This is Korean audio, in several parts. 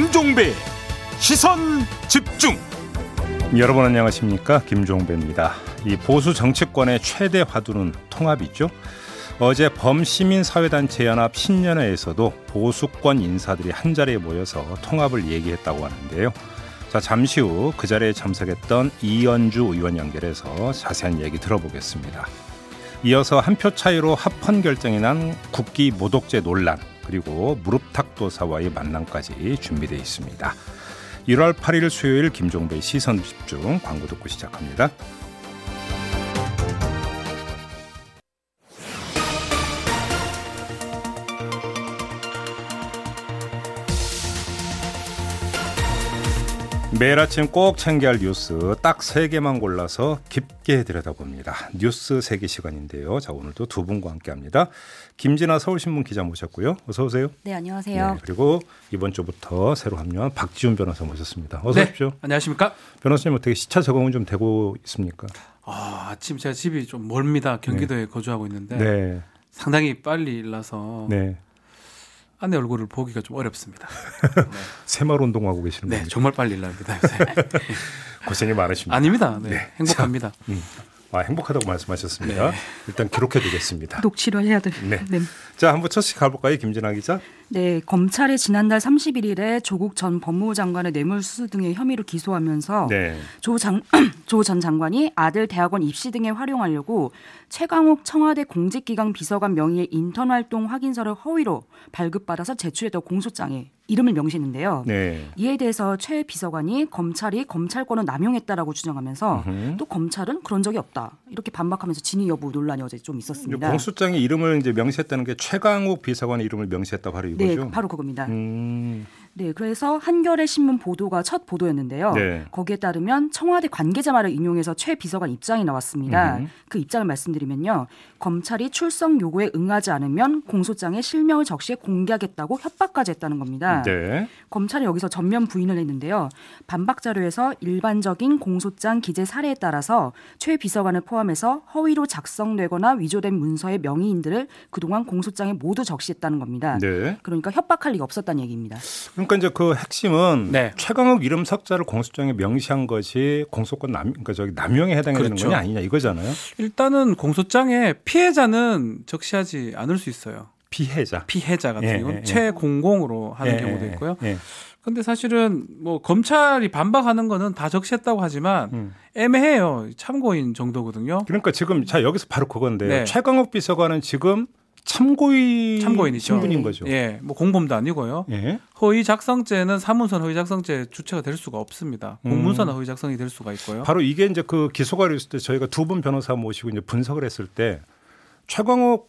김종배 시선 집중. 여러분 안녕하십니까, 김종배입니다. 이 보수 정치권의 최대 화두는 통합이죠. 어제 범시민사회단체연합 신년회에서도 보수권 인사들이 한자리에 모여서 통합을 얘기했다고 하는데요. 자, 잠시 후 그 자리에 참석했던 이현주 의원 연결해서 자세한 얘기 들어보겠습니다. 이어서 한 표 차이로 합헌 결정이 난 국기 모독죄 논란, 그리고 무릎탁도사와의 만남까지 준비되어 있습니다. 1월 8일 수요일 김종배의 시선 집중, 광고 듣고 시작합니다. 매일 아침 꼭 챙겨야 할 뉴스 딱 3개만 골라서 깊게 들여다봅니다. 뉴스 3개 시간인데요. 자, 오늘도 두 분과 함께합니다. 김진아 서울신문 기자 모셨고요. 어서 오세요. 네, 안녕하세요. 네, 그리고 이번 주부터 새로 합류한 박지훈 변호사 모셨습니다. 어서 오십시오. 안녕하십니까. 변호사님, 어떻게 시차 적응은 좀 되고 있습니까? 아침 제가 집이 좀 멀습니다. 경기도에 거주하고 있는데 상당히 빨리 일어나서 아내 얼굴을 보기가 좀 어렵습니다. 새마을 운동하고 계시는 네, 겁니까? 정말 빨리 일어납니다. 고생이 많으십니다. 아닙니다. 네, 행복합니다. 행복하다고 말씀하셨습니다. 네. 일단 기록해두겠습니다. 녹취를 해야 돼. 네. 자, 한번 첫씩 가볼까요, 김진아 기자? 네, 검찰이 지난달 31일에 조국 전 법무부 장관의 뇌물수수 등의 혐의로 기소하면서 조 전 장관이 아들 대학원 입시 등에 활용하려고 최강욱 청와대 공직기강 비서관 명의의 인턴 활동 확인서를 허위로 발급받아서 제출했던 공소장에 이름을 명시했는데요. 이에 대해서 최 비서관이 검찰이 검찰권을 남용했다라고 주장하면서 또 검찰은 그런 적이 없다, 이렇게 반박하면서 진위 여부 논란이 어제 좀 있었습니다. 공소장에 이름을 이제 명시했다는 게 최강욱 비서관의 이름을 명시했다, 바로 이거죠? 네, 바로 그겁니다. 네, 그래서 한겨레 신문 보도가 첫 보도였는데요. 거기에 따르면 청와대 관계자 말을 인용해서 최 비서관 입장이 나왔습니다. 그 입장을 말씀드리면요, 검찰이 출석 요구에 응하지 않으면 공소장에 실명을 적시해 공개하겠다고 협박까지 했다는 겁니다. 검찰이 여기서 전면 부인을 했는데요. 반박 자료에서 일반적인 공소장 기재 사례에 따라서 최 비서관을 포함해서 허위로 작성되거나 위조된 문서의 명의인들을 그동안 공소장에 모두 적시했다는 겁니다. 그러니까 협박할 리가 없었다는 얘기입니다. 그러니까 이제 그 핵심은 최강욱 이름 석자를 공소장에 명시한 것이 공소권 남용에 해당이 되는 거냐 아니냐 이거잖아요. 일단은 공소장에 피해자는 적시하지 않을 수 있어요. 피해자 같은 경우는 최공공으로 하는 경우도 있고요. 근데 사실은 뭐 검찰이 반박하는 거는 다 적시했다고 하지만 애매해요. 참고인 정도거든요. 그러니까 지금 자, 여기서 바로 그건데요. 최강욱 비서관은 지금 참고인이죠. 신분인 거죠. 뭐 공범도 아니고요. 허위 작성죄는 사문선 허위 작성죄 주체가 될 수가 없습니다. 공문서나 허위 작성이 될 수가 있고요. 바로 이게 이제 그 기소가 됐을 때 저희가 두 분 변호사 모시고 이제 분석을 했을 때 최강욱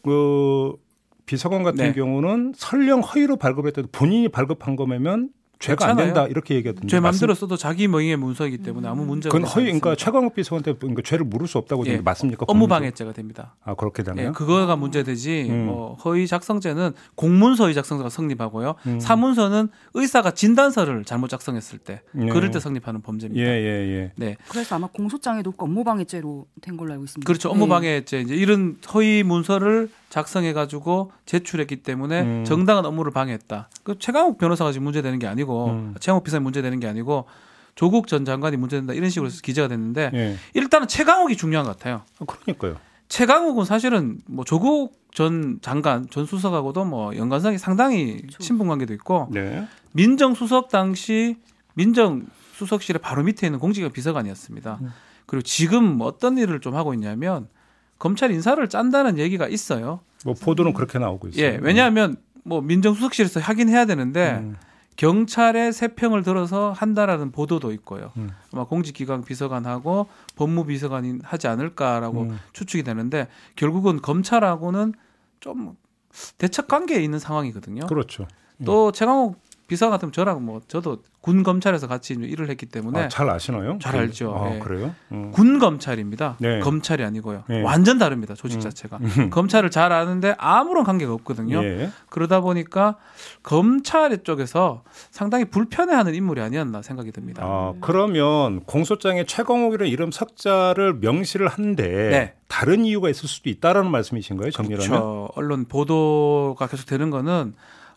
비서관 같은 경우는 설령 허위로 발급했다도 본인이 발급한 거면 죄가 안 된다, 이렇게 얘기하던데. 죄 마음대로 써도 자기 명의의 문서이기 때문에 아무 문제가 없습니다. 그건 허위, 그러니까 최강욱 비서관한테 그러니까 죄를 물을 수 없다고 맞습니까? 업무방해죄가 됩니다. 그렇게 되나요? 그거가 문제되지. 뭐 허위 작성죄는 공문서 허위 작성자가 성립하고요. 사문서는 의사가 진단서를 잘못 작성했을 때 그럴 때 성립하는 범죄입니다. 그래서 아마 공소장에도 업무방해죄로 된 걸로 알고 있습니다. 그렇죠. 업무방해죄, 이제 이런 허위 문서를 작성해가지고 제출했기 때문에 정당한 업무를 방해했다. 그 최강욱 변호사가 지금 문제되는 게 아니고, 최강욱 비서관이 문제되는 게 아니고 조국 전 장관이 문제된다, 이런 식으로 해서 기재가 됐는데 일단은 최강욱이 중요한 것 같아요. 그러니까요. 최강욱은 사실은 뭐 조국 전 장관, 전 수석하고도 뭐 연관성이 상당히 친분 관계도 있고 민정수석 당시 민정수석실의 바로 밑에 있는 공직기강 비서관이었습니다. 그리고 지금 어떤 일을 좀 하고 있냐면 검찰 인사를 짠다는 얘기가 있어요. 뭐 보도는 그렇게 나오고 있어요. 왜냐하면 뭐 민정수석실에서 하긴 해야 되는데 경찰의 세평을 들어서 한다라는 보도도 있고요. 아마 공직기강 비서관하고 법무비서관이 하지 않을까라고 추측이 되는데 결국은 검찰하고는 좀 대척 관계에 있는 상황이거든요. 그렇죠. 또 최강욱 비서관 같으면 저랑 뭐 저도 군 검찰에서 같이 일을 했기 때문에 잘 아시나요? 잘 알죠. 그래요? 군 검찰입니다. 검찰이 아니고요. 완전 다릅니다. 조직 자체가. 검찰을 잘 아는데 아무런 관계가 없거든요. 그러다 보니까 검찰 쪽에서 상당히 불편해하는 인물이 아니었나 생각이 듭니다. 그러면 공소장에 최강욱이라는 이름 석자를 명시를 한데 다른 이유가 있을 수도 있다라는 말씀이신 거예요? 정리하면? 그렇죠. 언론 보도가 계속 되는 거는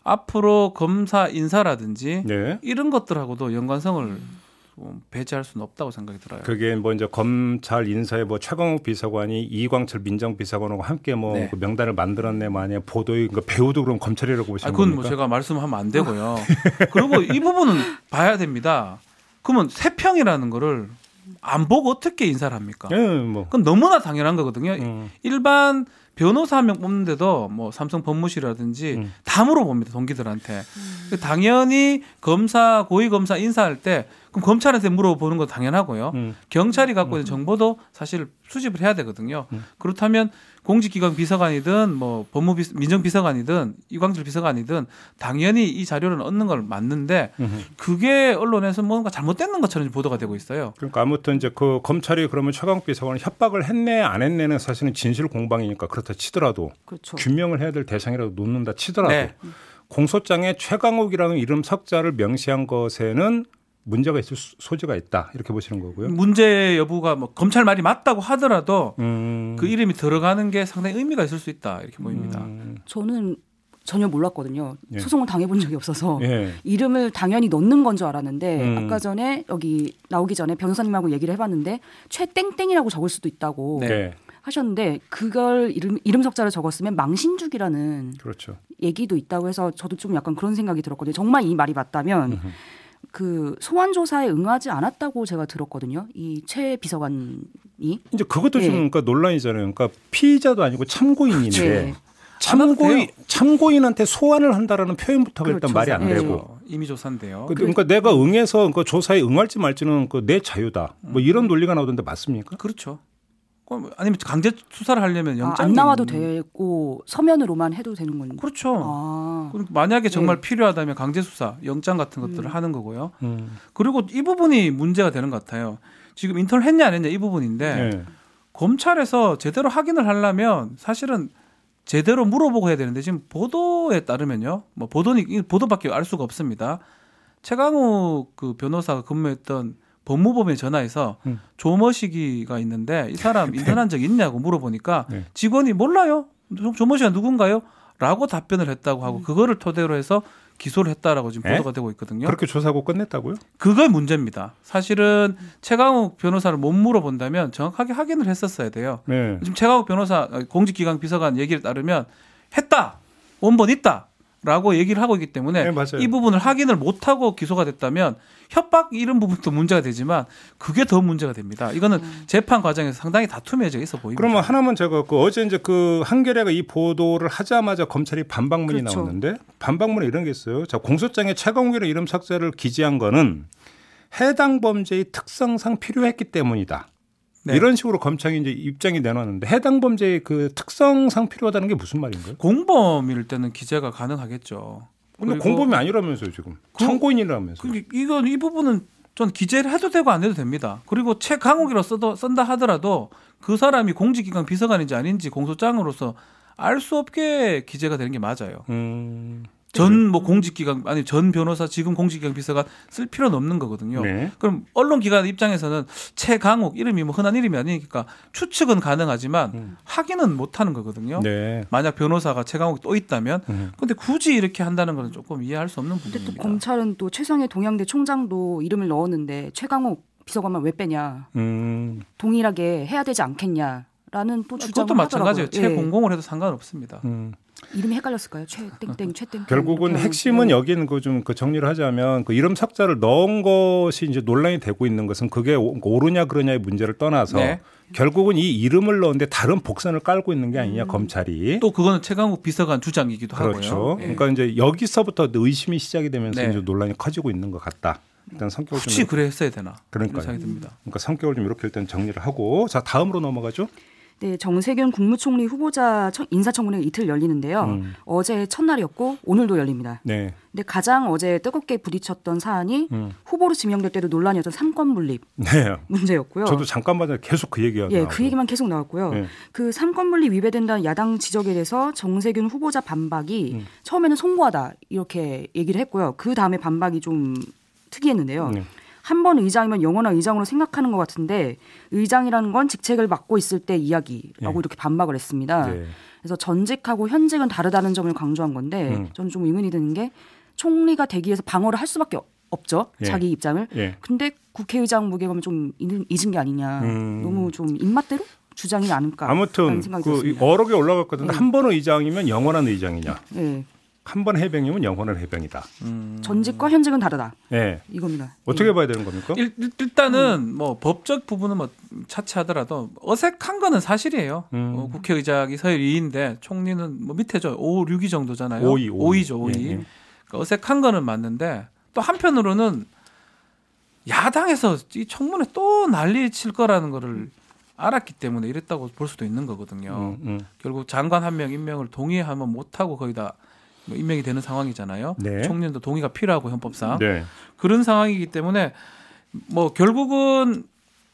앞으로 검사 인사라든지 네. 이런 것들하고도 연관성을 배제할 수는 없다고 생각이 들어요. 그게 뭐 이제 검찰 인사에 뭐 최강욱 비서관이 이광철 민정비서관하고 함께 뭐 네. 그 명단을 만들었네 만약 보도의 그 배우도 그럼 검찰이라고 보시는 그건 겁니까? 뭐 제가 말씀하면 안 되고요. 그리고 이 부분은 봐야 됩니다. 그러면 세평이라는 거를 안 보고 어떻게 인사를 합니까? 뭐. 그건 너무나 당연한 거거든요. 일반 변호사 한 명 뽑는데도 뭐 삼성 법무실이라든지 다 물어봅니다. 동기들한테. 당연히 검사 고위검사 인사할 때 그럼 검찰한테 물어보는 건 당연하고요. 경찰이 갖고 있는 정보도 사실 수집을 해야 되거든요. 그렇다면 공직기관 비서관이든 뭐 민정비서관이든 이광철 비서관이든 당연히 이 자료를 얻는 걸 맞는데 그게 언론에서 뭔가 잘못된 것처럼 보도가 되고 있어요. 그러니까 아무튼 이제 그 검찰이 그러면 최강욱 비서관을 협박을 했네 안 했네는 사실은 진실 공방이니까 그렇다 치더라도 그렇죠. 규명을 해야 될 대상이라도 놓는다 치더라도 네. 공소장에 최강욱이라는 이름 석자를 명시한 것에는 문제가 있을 소지가 있다 이렇게 보시는 거고요. 문제 여부가 뭐 검찰 말이 맞다고 하더라도 그 이름이 들어가는 게 상당히 의미가 있을 수 있다 이렇게 보입니다. 저는 전혀 몰랐거든요. 예. 소송을 당해본 적이 없어서 예. 이름을 당연히 넣는 건 줄 알았는데 아까 전에 여기 나오기 전에 변호사님하고 얘기를 해봤는데 최땡땡이라고 적을 수도 있다고 네. 하셨는데 그걸 이름 석자를 적었으면 망신주기라는 그렇죠. 얘기도 있다고 해서 저도 좀 약간 그런 생각이 들었거든요. 정말 이 말이 맞다면 그 소환 조사에 응하지 않았다고 제가 들었거든요. 이 최 비서관이 이제 그것도 네. 좀 그러니까 논란이잖아요. 그러니까 피의자도 아니고 참고인인데 네. 참고인한테 소환을 한다라는 표현부터가 그렇죠. 일단 말이 안 네. 되고. 임의 조사인데요. 그러니까 내가 응해서 그 조사에 응할지 말지는 그 내 자유다. 뭐 이런 논리가 나오던데 맞습니까? 그렇죠. 아니면 강제 수사를 하려면 영장이 안 나와도 되고 서면으로만 해도 되는 건데. 그렇죠. 만약에 정말 필요하다면 강제 수사, 영장 같은 것들을 하는 거고요. 그리고 이 부분이 문제가 되는 것 같아요. 지금 인턴을 했냐 안 했냐 이 부분인데 네. 검찰에서 제대로 확인을 하려면 사실은 제대로 물어보고 해야 되는데 지금 보도에 따르면요. 뭐 보도밖에 알 수가 없습니다. 최강욱 그 변호사가 근무했던 법무법에 전화해서 조머시기가 있는데 이 사람 인턴한 적 있냐고 물어보니까 네. 직원이 몰라요. 조머시가 누군가요? 라고 답변을 했다고 하고 그거를 토대로 해서 기소를 했다라고 지금 보도가 되고 있거든요. 그렇게 조사하고 끝냈다고요? 그게 문제입니다. 사실은 최강욱 변호사를 못 물어본다면 정확하게 확인을 했었어야 돼요. 네. 지금 최강욱 변호사 공직기강 비서관 얘기를 따르면 했다. 원본 있다. 라고 얘기를 하고 있기 때문에 네, 맞아요. 이 부분을 확인을 못하고 기소가 됐다면 협박 이런 부분도 문제가 되지만 그게 더 문제가 됩니다. 이거는 재판 과정에서 상당히 다툼이 있어 보입니다. 그러면 하나만 제가 어제 이제 그 한겨레가 이 보도를 하자마자 검찰이 반박문이 그렇죠. 나왔는데 반박문에 이런 게 있어요. 자, 공소장에 최강욱이라는 이름 삭제를 기재한 거는 해당 범죄의 특성상 필요했기 때문이다. 네. 이런 식으로 검찰이 이제 입장이 내놨는데 해당 범죄의 그 특성상 필요하다는 게 무슨 말인가요? 공범일 때는 기재가 가능하겠죠. 근데 공범이 아니라면서요 지금. 참고인이라면서요. 이 부분은 전 기재를 해도 되고 안 해도 됩니다. 그리고 최강욱이라 쓴다 하더라도 그 사람이 공직기관 비서관인지 아닌지 공소장으로서 알 수 없게 기재가 되는 게 맞아요. 전 뭐 공직기관 아니 전 변호사 지금 공직기관 비서관 쓸 필요는 없는 거거든요. 네. 그럼 언론기관 입장에서는 최강욱 이름이 뭐 흔한 이름이 아니니까 추측은 가능하지만 확인은 못하는 거거든요. 네. 만약 변호사가 최강욱이 또 있다면 근데 굳이 이렇게 한다는 건 조금 이해할 수 없는 근데 부분입니다. 또 검찰은 또 최성해 동양대 총장도 이름을 넣었는데 최강욱 비서관만 왜 빼냐. 동일하게 해야 되지 않겠냐라는 또 주장을 그것도 마찬가지예요. 하더라고요. 최공공을 해도 상관없습니다. 이름이 헷갈렸을까요? 최땡땡 최땡땡. 결국은 핵심은 여기는 그 좀 그 정리를 하자면 그 이름 삭제를 넣은 것이 이제 논란이 되고 있는 것은 그게 옳으냐 그러냐의 문제를 떠나서 네. 결국은 이 이름을 넣었는데 다른 복선을 깔고 있는 게 아니냐 검찰이. 또 그거는 최강욱 비서관 주장이기도 그렇죠. 하고요. 그러니까 이제 여기서부터 의심이 시작이 되면서 네. 이제 논란이 커지고 있는 것 같다. 일단 성격을 굳이 좀 그래 했어야 되나? 그러니까요. 생각이 듭니다. 그러니까 성격을 좀 이렇게 일단 정리를 하고 자 다음으로 넘어가죠. 네, 정세균 국무총리 후보자 인사청문회가 이틀 열리는데요. 어제 첫날이었고 오늘도 열립니다. 네. 근데 가장 어제 뜨겁게 부딪혔던 사안이 후보로 지명될 때도 논란이었던 삼권 분립 네. 문제였고요. 저도 잠깐만 계속 그 얘기가 예, 나오고. 그 얘기만 계속 나왔고요. 네. 그 삼권 분립 위배된다는 야당 지적에 대해서 정세균 후보자 반박이 처음에는 송구하다 이렇게 얘기를 했고요. 그 다음에 반박이 좀 특이했는데요. 한 번 의장이면 영원한 의장으로 생각하는 것 같은데 의장이라는 건 직책을 맡고 있을 때 이야기라고 이렇게 반박을 했습니다. 그래서 전직하고 현직은 다르다는 점을 강조한 건데 저는 좀 의문이 드는 게 총리가 되기 위해서 방어를 할 수밖에 없죠. 자기 입장을. 근데 국회의장 무게감을 좀 잊은 게 아니냐. 너무 좀 입맛대로 주장이 않을까. 아무튼 그 여러 개 올라갔거든요. 한 번 의장이면 영원한 의장이냐. 한 번 해병이면 영원한 해병이다. 전직과 현직은 다르다. 이겁니다. 어떻게 봐야 되는 겁니까? 일단은 뭐 법적 부분은 뭐 차치하더라도 어색한 거는 사실이에요. 국회의장이 서열 2위인데 총리는 뭐 밑에죠. 5, 6위 정도잖아요. 5위죠. 5위. 그러니까 어색한 거는 맞는데 또 한편으로는 야당에서 이 청문회 또 난리 칠 거라는 거를 알았기 때문에 이랬다고 볼 수도 있는 거거든요. 결국 장관 한 명 임명을 동의하면 못하고 거의 다 임명이 되는 상황이잖아요. 총리도 동의가 필요하고 헌법상. 그런 상황이기 때문에 뭐 결국은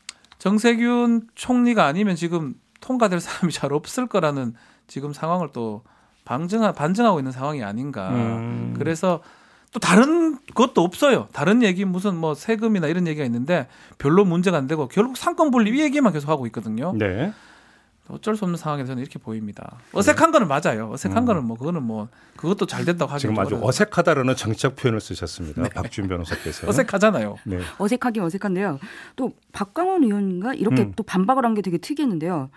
정세균 총리가 아니면 지금 통과될 사람이 잘 없을 거라는 지금 상황을 또 반증하고 있는 상황이 아닌가. 그래서 또 다른 것도 없어요. 다른 얘기 무슨 뭐 세금이나 이런 얘기가 있는데 별로 문제가 안 되고 결국 상권 분립 이 얘기만 계속 하고 있거든요. 어쩔 수 없는 상황에서 저는 이렇게 보입니다. 어색한 거는 맞아요. 어색한 거는 뭐 그거는 뭐 그것도 잘 됐다고 하죠. 지금 아주 어색하다라는 정치적 표현을 쓰셨습니다. 박준 변호사께서. 어색하잖아요. 어색하긴 어색한데요. 또 박광원 의원인가 이렇게 또 반박을 한 게 되게 특이했는데요.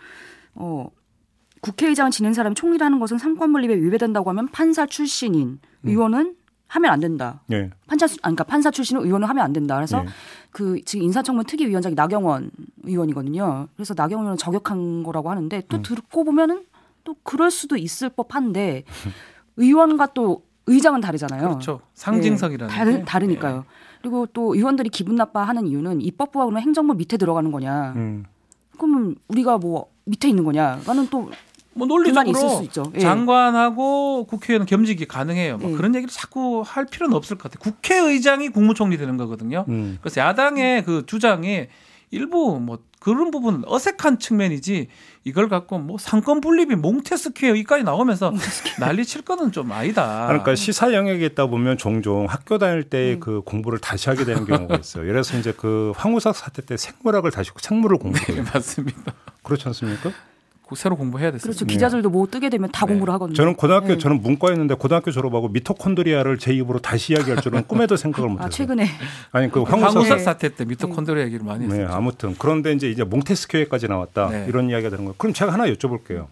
국회의장을 지낸 사람이 총리라는 것은 상권분립에 위배된다고 하면 판사 출신인 의원은 하면 안 된다. 판사 출신은 의원은 하면 안 된다. 그래서 그 지금 인사청문 특위위원장이 나경원 의원이거든요. 그래서 나경원 의원은 저격한 거라고 하는데 또 듣고 보면은 또 그럴 수도 있을 법한데 의원과 또 의장은 다르잖아요. 그렇죠. 상징성이라는 다르니까요. 그리고 또 의원들이 기분 나빠하는 이유는 입법부가 그러면 행정부 밑에 들어가는 거냐. 그러면 우리가 뭐 밑에 있는 거냐라는 또 뭐 논리적으로 있을 수 있죠. 장관하고 국회의원 겸직이 가능해요. 뭐 그런 얘기를 자꾸 할 필요는 없을 것 같아요. 국회의장이 국무총리 되는 거거든요. 그래서 야당의 그 주장이 일부 뭐 그런 부분은 어색한 측면이지 이걸 갖고 뭐 상권 분립이 몽테스키에 여기까지 나오면서 난리 칠 거는 좀 아니다. 그러니까 시사 영역에 있다 보면 종종 학교 다닐 때 그 공부를 다시 하게 되는 경우가 있어요. 예를 들어서 이제 그 황우석 사태 때 생물학을 다시 생물을 공부해요. 맞습니다. 그렇지 않습니까? 새로 공부해야 됐어요. 그렇죠. 기자들도 뭐 뜨게 되면 다 공부를 하거든요. 저는 고등학교 저는 문과였는데 고등학교 졸업하고 미토콘드리아를 제 입으로 다시 이야기할 줄은 꿈에도 생각을 못했어요. 최근에 아니 그 황우석 사태 때 미토콘드리아 얘기를 많이 했어요. 아무튼 그런데 이제 몽테스키에까지 나왔다 이런 이야기가 되는 거예요. 그럼 제가 하나 여쭤볼게요.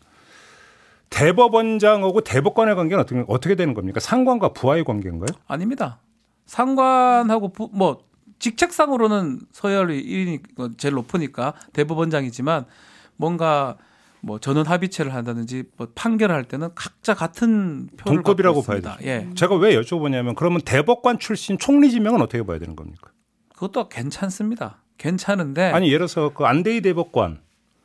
대법원장하고 대법관의 관계는 어떻게 되는 겁니까? 상관과 부하의 관계인가요? 아닙니다. 상관하고 뭐 직책상으로는 서열이 1위니 제일 높으니까 대법원장이지만 뭔가 뭐 전원 합의체를 한다든지 뭐 판결을 할 때는 각자 같은 표를 동급이라고 봐야 되죠. 제가 왜 여쭤보냐면 그러면 대법관 출신 총리 지명은 어떻게 봐야 되는 겁니까? 그것도 괜찮습니다. 괜찮은데 아니 예를 들어서 그 안대희 대법관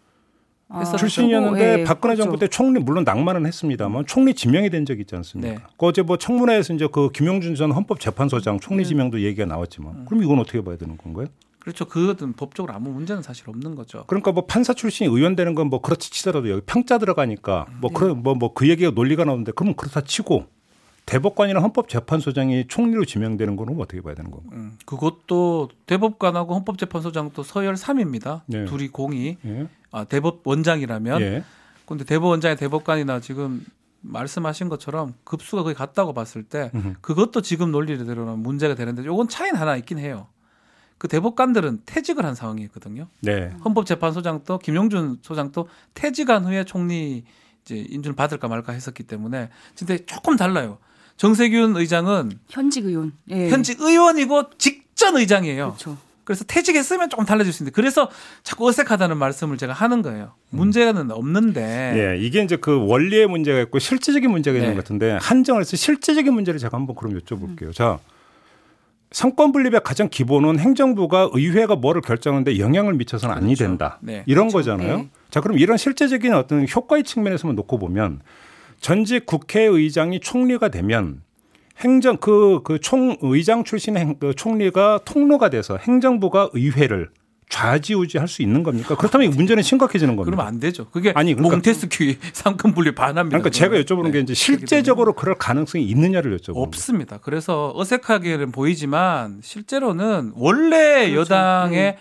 출신이었는데 박근혜 정부 때 총리 물론 낭만은 했습니다만 총리 지명이 된 적이 있지 않습니까? 어제 뭐 청문회에서 이제 그 김용준 전 헌법재판소장 총리 지명도 얘기가 나왔지만 그럼 이건 어떻게 봐야 되는 건가요? 그렇죠. 그것은 법적으로 아무 문제는 사실 없는 거죠. 그러니까 뭐 판사 출신이 의원 되는 건 뭐 그렇지 치더라도 여기 평자 들어가니까 그 얘기가 논리가 나오는데 그러면 그렇다 치고 대법관이나 헌법재판소장이 총리로 지명되는 거는 어떻게 봐야 되는 건가요? 그것도 대법관하고 헌법재판소장도 서열 3입니다. 둘이 공이 대법원장이라면. 그런데 대법원장이 대법관이나 지금 말씀하신 것처럼 급수가 거의 같다고 봤을 때 그것도 지금 논리대로는 문제가 되는데 요건 차이는 하나 있긴 해요. 그 대법관들은 퇴직을 한 상황이었거든요. 헌법재판소장도 김용준 소장도 퇴직한 후에 총리 이제 인준을 받을까 말까 했었기 때문에 근데 조금 달라요. 정세균 의장은 현직 의원, 현직 의원이고 직전 의장이에요. 그렇죠. 그래서 퇴직했으면 조금 달라질 수 있는데 그래서 자꾸 어색하다는 말씀을 제가 하는 거예요. 문제는 없는데. 이게 이제 그 원리의 문제가 있고 실질적인 문제가 있는 것 같은데 한정을 해서 실질적인 문제를 제가 한번 그럼 여쭤볼게요. 자. 상권 분립의 가장 기본은 행정부가 의회가 뭐를 결정하는데 영향을 미쳐서는 아니 된다. 이런 거잖아요. 자, 그럼 이런 실제적인 어떤 효과의 측면에서만 놓고 보면 전직 국회의장이 총리가 되면 행정 그 총의장 출신의 그 총리가 통로가 돼서 행정부가 의회를 좌지우지할 수 있는 겁니까? 그렇다면 문제는 심각해지는 겁니다. 그러면 안 되죠. 그게 아니 그러니까, 몽테스큐 상권 분리 반합니다. 그러니까 제가 여쭤보는 게 이제 실제적으로 그럴 가능성이 있느냐를 여쭤보는 없습니다. 그래서 어색하게는 보이지만 실제로는 원래 그렇죠. 여당의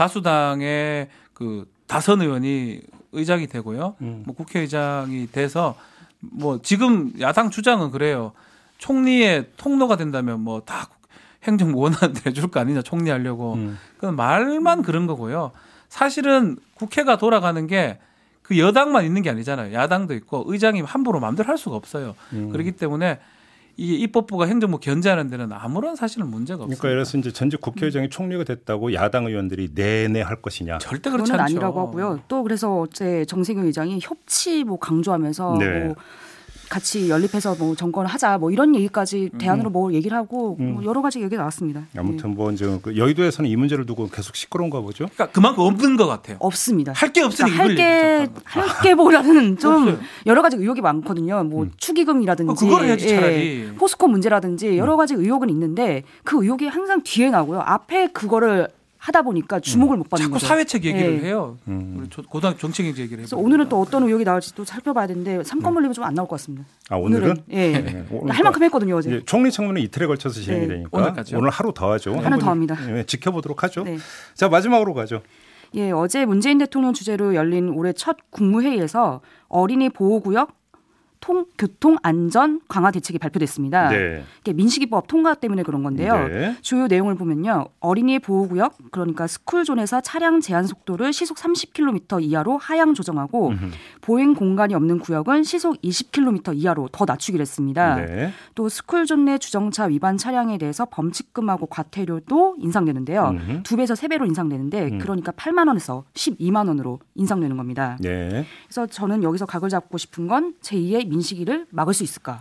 다수당의 그 다선 의원이 의장이 되고요. 뭐 국회의장이 돼서 뭐 지금 야당 주장은 그래요. 총리의 통로가 된다면 뭐 다 행정부 원안대로 해줄 거 아니냐 총리하려고. 그건 말만 그런 거고요. 사실은 국회가 돌아가는 게 그 여당만 있는 게 아니잖아요. 야당도 있고 의장이 함부로 마음대로 할 수가 없어요. 그렇기 때문에 이 입법부가 행정부 견제하는 데는 아무런 사실은 문제가 없어요. 그러니까 그래서 이제 전직 국회의장이 총리가 됐다고 야당 의원들이 내내 할 것이냐? 절대 그렇지 그건 않죠. 아니라고 하고요. 또 그래서 어제 정세균 의장이 협치 뭐 강조하면서 네. 뭐 같이 연립해서 뭐 정권을 하자 뭐 이런 얘기까지 대안으로 뭐 얘기를 하고 뭐 여러 가지 얘기가 나왔습니다. 아무튼 뭐 이제 그 여의도에서는 이 문제를 두고 계속 시끄러운가 보죠. 그러니까 그만큼 없는 것 같아요. 없습니다. 할 게 없으니 그러니까 할게보다는 좀 여러 가지 의혹이 많거든요. 뭐 축의금이라든지 그걸 해야지 차라리. 포스코 문제라든지 여러 가지 의혹은 있는데 그 의혹이 항상 뒤에 나고요. 앞에 그거를 하다 보니까 주목을 못 받는 자꾸 거죠. 사회책 얘기를 해요. 우리 고등학교 정책인지 얘기를 해요. 그래서 오늘은 또 어떤 의혹이 나올지 또 살펴봐야 되는데 삼권분립은 좀 안 나올 것 같습니다. 아 오늘은? 예. 그러니까 할 만큼 했거든요 어제. 총리 청문회 이틀에 걸쳐서 진행이 되니까 오늘까지요? 오늘 하루 더 하죠. 하나 더 합니다. 지켜보도록 하죠. 네. 자 마지막으로 가죠. 예, 어제 문재인 대통령 주재로 열린 올해 첫 국무회의에서 어린이 보호구역 교통 안전 강화 대책이 발표됐습니다. 네. 이게 민식이법 통과 때문에 그런 건데요. 네. 주요 내용을 보면요. 어린이 보호구역 그러니까 스쿨존에서 차량 제한 속도를 시속 30km 이하로 하향 조정하고 보행 공간이 없는 구역은 시속 20km 이하로 더 낮추기로 했습니다. 네. 또 스쿨존 내 주정차 위반 차량에 대해서 범칙금하고 과태료도 인상되는데요. 2배에서 3배로 인상되는데 그러니까 8만 원에서 12만 원으로 인상되는 겁니다. 네. 그래서 저는 여기서 각을 잡고 싶은 건 제2의 민식이를 막을 수 있을까?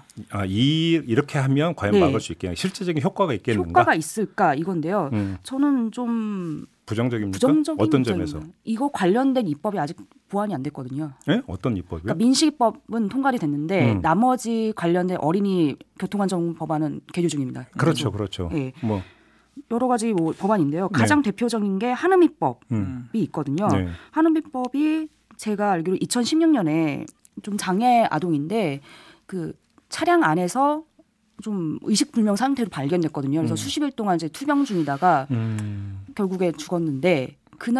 이렇게 하면 과연 막을 수 있겠냐? 실제적인 효과가 있겠는가? 효과가 있을까 이건데요. 저는 좀 부정적입니까? 부정적인 어떤 점에서? 이거 관련된 입법이 아직 보완이 안 됐거든요. 네? 어떤 입법이요? 그러니까 민식이법은 통과가 됐는데 나머지 관련된 어린이 교통안전 법안은 계류 중입니다. 그렇죠. 네. 뭐 여러 가지 뭐 법안인데요. 가장 대표적인 게 한음입법이 있거든요. 네. 한음입법이 제가 알기로 2016년에 좀 장애 아동인데 그 차량 안에서 좀 의식불명 상태로 발견됐거든요. 그래서 수십일 동안 이제 투병 중이다가 결국에 죽었는데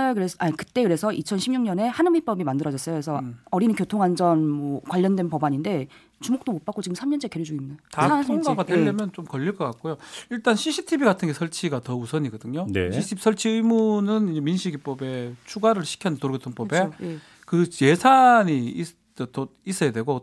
그때 그래서 2016년에 한음입법이 만들어졌어요. 그래서 어린이 교통안전 뭐 관련된 법안인데 주목도 못 받고 지금 3년째 계류 중입니다. 다 통과가 되려면 좀 걸릴 것 같고요. 일단 CCTV 같은 게 설치가 더 우선이거든요. 네. CCTV 설치 의무는 이제 민식이법에 추가를 시켰는데 도로교통법에 그렇죠. 예. 그 예산이 있어야 되고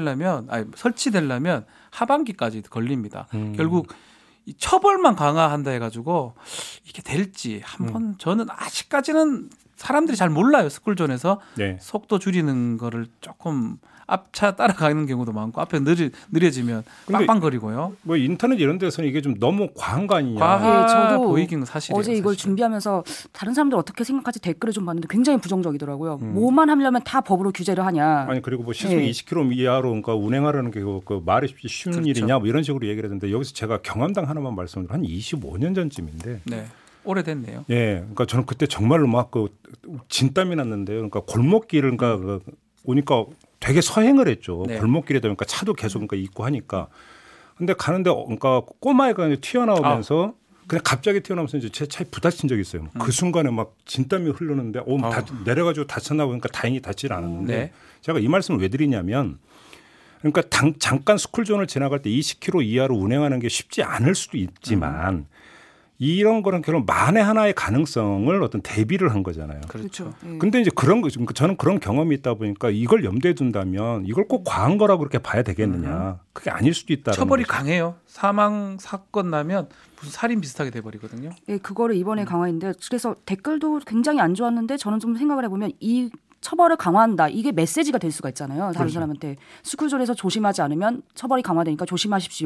설치되려면 하반기까지 걸립니다. 결국 이 처벌만 강화한다 해가지고 이게 될지 한번 저는 아직까지는 사람들이 잘 몰라요. 스쿨존에서 네. 속도 줄이는 거를 조금 앞차 따라가는 경우도 많고 앞에 느려지면 빵빵거리고요. 뭐 인터넷 이런 데서는 이게 좀 너무 과한 거 아니냐. 저도 보이긴 사실이에요. 어제 이걸 준비하면서 다른 사람들 어떻게 생각하지 댓글을 좀 봤는데 굉장히 부정적이더라고요. 뭐만 하려면 다 법으로 규제를 하냐. 아니 그리고 뭐 시속 20km 이하로 그러니까 운행하라는 게 그 말이 쉬운 그렇죠. 일이냐 뭐 이런 식으로 얘기를 했는데 여기서 제가 경험당 하나만 말씀드리면 한 25년 전쯤인데. 네. 오래됐네요. 예, 그러니까 저는 그때 정말로 막 그 진땀이 났는데요. 그러니까 골목길을 그러니까 오니까 되게 서행을 했죠. 네. 골목길에다 보니까 차도 계속 그러니까 있고 하니까. 근데 가는데 그러니까 꼬마애가 튀어나오면서 그냥 갑자기 튀어나오면서 이제 제 차에 부딪힌 적이 있어요. 그 순간에 막 진땀이 흐르는데 내려가지고 다쳤나 보니까 다행히 다치지 않았는데 네. 제가 이 말씀을 왜 드리냐면 그러니까 잠깐 스쿨존을 지나갈 때 20km 이하로 운행하는 게 쉽지 않을 수도 있지만 이런 거는 결국 만에 하나의 가능성을 어떤 대비를 한 거잖아요. 그렇죠. 근데 이제 그런 거 저는 그런 경험이 있다 보니까 이걸 염두에 둔다면 이걸 꼭 과한 거라고 그렇게 봐야 되겠느냐. 그게 아닐 수도 있다. 처벌이 강해요. 사망 사건 나면 무슨 살인 비슷하게 돼버리거든요. 네, 그거를 이번에 강화했는데 그래서 댓글도 굉장히 안 좋았는데 저는 좀 생각을 해보면 이 처벌을 강화한다. 이게 메시지가 될 수가 있잖아요. 다른 사람한테. 스쿨존에서 조심하지 않으면 처벌이 강화되니까 조심하십시오.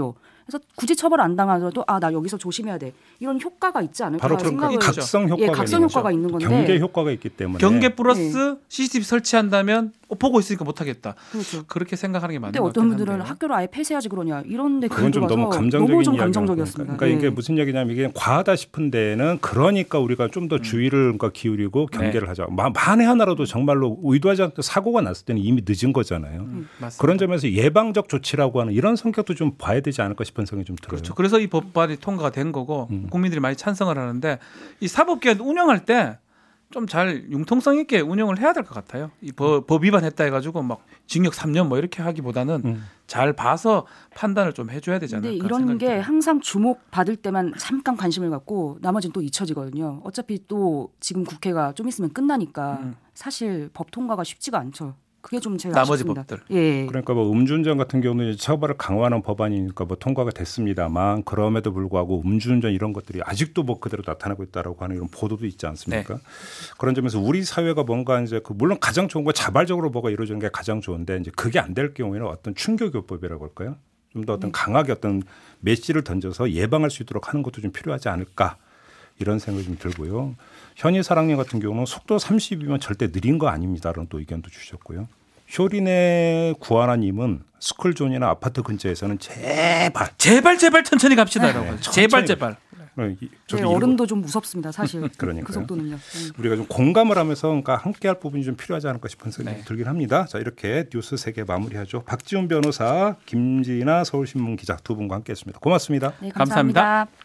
그래서 굳이 처벌 안 당하더라도 나 여기서 조심해야 돼. 이런 효과가 있지 않을까 바로 그런 각성 효과가, 각성 효과가 있는 건데 경계 효과가 있기 때문에 경계 플러스 CCTV 설치한다면 보고 있으니까 못하겠다. 그렇죠. 그렇게 생각하는 게 맞는 것 같아요. 근데 어떤 분들은 한데요. 학교를 아예 폐쇄하지 그러냐 이런데 그건 좀 너무 감정적이었습니다. 그러니까 이게 무슨 얘기냐면 이게 과하다 싶은 데는 그러니까 우리가 좀 더 주의를 기울이고 경계를 하자. 만에 하나라도 정말로 의도하지 않고 사고가 났을 때는 이미 늦은 거잖아요. 그런 점에서 예방적 조치라고 하는 이런 성격도 좀 봐야 되지 않을까 싶은 생각이 좀 들어요. 그렇죠. 그래서 이 법안이 통과가 된 거고 국민들이 많이 찬성을 하는데 이 사법기관 운영할 때 좀 잘 융통성 있게 운영을 해야 될 것 같아요. 이 법 위반했다 해가지고 막 징역 3년 뭐 이렇게 하기보다는 잘 봐서 판단을 좀 해줘야 되지 않을까 생각이 이런 게 들어요. 항상 주목받을 때만 잠깐 관심을 갖고 나머지는 또 잊혀지거든요. 어차피 또 지금 국회가 좀 있으면 끝나니까 사실 법 통과가 쉽지가 않죠. 그게 좀 제일 나머지 아쉽습니다. 법들. 예. 그러니까 뭐 음주운전 같은 경우는 처벌을 강화하는 법안이니까 뭐 통과가 됐습니다만 그럼에도 불구하고 음주운전 이런 것들이 아직도 뭐 그대로 나타나고 있다라고 하는 이런 보도도 있지 않습니까? 네. 그런 점에서 우리 사회가 뭔가 이제 물론 가장 좋은 거 자발적으로 뭐가 이루어지는 게 가장 좋은데 이제 그게 안 될 경우에는 어떤 충격요법이라고 할까요? 좀 더 어떤 강하게 어떤 메시지를 던져서 예방할 수 있도록 하는 것도 좀 필요하지 않을까 이런 생각이 좀 들고요. 현희 사랑님 같은 경우는 속도 30이면 절대 느린 거 아닙니다라는 또 의견도 주셨고요. 효린의 구하나님은 스쿨존이나 아파트 근처에서는 제발 천천히 갑시다라고. 제발. 네, 얼음도 좀 무섭습니다, 사실. 그 속도는요. 우리가 좀 공감을 하면서 그러니까 함께할 부분이 좀 필요하지 않을까 싶은 생각이 들긴 합니다. 자, 이렇게 뉴스 3개 마무리하죠. 박지훈 변호사, 김진아 서울신문 기자 두 분과 함께했습니다. 고맙습니다. 네, 감사합니다.